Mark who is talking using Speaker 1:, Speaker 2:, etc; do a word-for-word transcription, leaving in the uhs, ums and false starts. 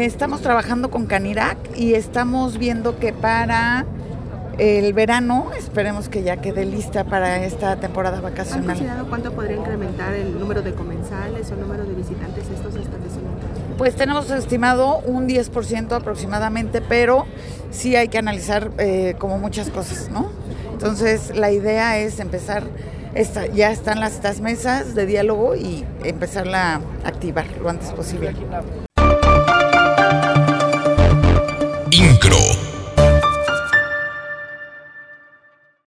Speaker 1: Eh, estamos trabajando con Canirac y estamos viendo que para el verano, esperemos que ya quede lista para esta temporada
Speaker 2: ¿Han
Speaker 1: vacacional.
Speaker 2: considerado cuánto podría incrementar el número de comensales o el número de visitantes a estos establecimientos?
Speaker 1: Pues tenemos estimado un diez por ciento aproximadamente, pero sí hay que analizar eh, como muchas cosas, ¿no? Entonces la idea es empezar, esta, ya están las, estas mesas de diálogo y empezarla a activar lo antes posible.